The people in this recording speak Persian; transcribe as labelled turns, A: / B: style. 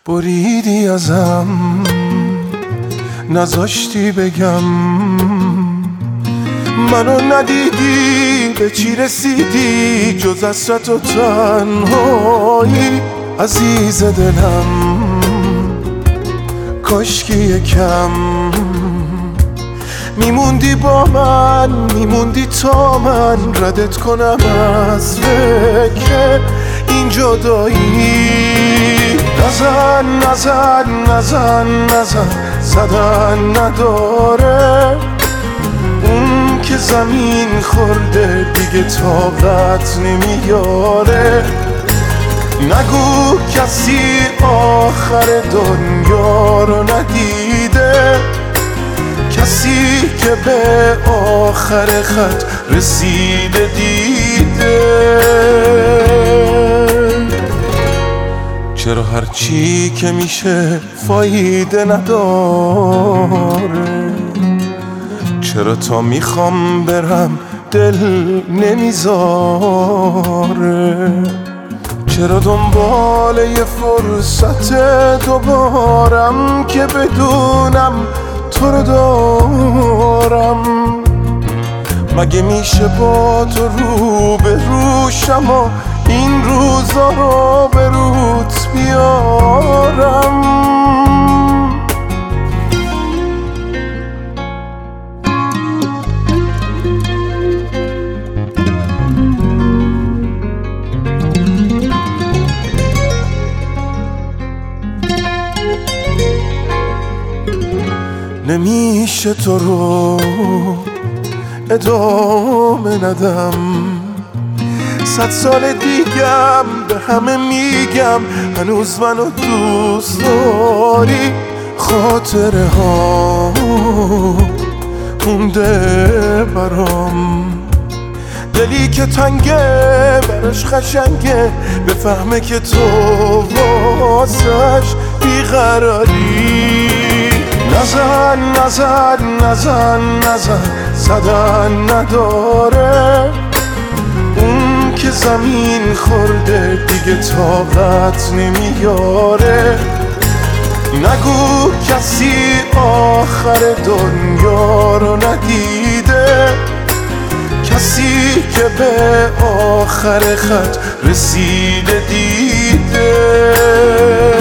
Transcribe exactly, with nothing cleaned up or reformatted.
A: بریدی ازم، نذاشتی بگم، منو ندیدی به چی رسیدی جز حسرت و تنهایی. عزیز دلم کاشکی یکم میموندی با من، میموندی تا من ردت کنم از فکر این جدایی. نزن نزن نزن نزن زدن نداره، اون که زمین خورده دیگه طاقت نمیاره. نگو کسی آخر دنیا رو ندیده، کسی که به آخر خط رسیده دیده. چرا هرچی که میشه فایده نداره؟ چرا تا میخوام برم دل نمیذاره؟ چرا دنبال یه فرصت دوبارم که بدونم تو رو دارم؟ مگه میشه با تو رو به روشم و این روزا رو به روت بیارم؟ نمیشه تو رو ادامه ندم، صد سال دیگم به همه میگم هنوز منو دوست داری. خاطره ها مونده برام، دلی که تنگه براش خشنگه بفهمه که تو واسش بیقراری. نزن نزن نزن نزن زدن نداره، اون که زمین خورده دیگه طاقت نمیاره. نگو کسی آخر دنیا رو ندیده، کسی که به آخر خط رسیده دیده.